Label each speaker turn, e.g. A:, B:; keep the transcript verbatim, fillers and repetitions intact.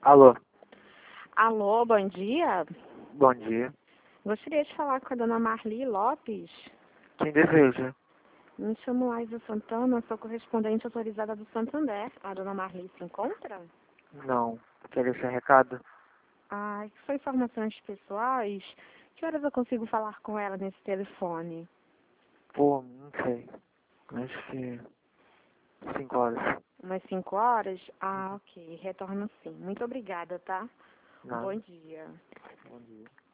A: Alô,
B: Alô, bom dia.
A: bom dia.
B: Gostaria de falar com a dona Marli Lopes.
A: Quem deseja?
B: Me chamo Laisa Santana, sou correspondente autorizada do Santander. A dona Marli se encontra?
A: Não. Quer deixar recado?
B: Ah, são informações pessoais. Que horas eu consigo falar com ela nesse telefone?
A: Pô, não sei. Acho que cinco horas.
B: Umas cinco horas? Ah, ok. Retorno sim. Muito obrigada, tá?
A: Nada.
B: Bom dia.
A: Bom dia.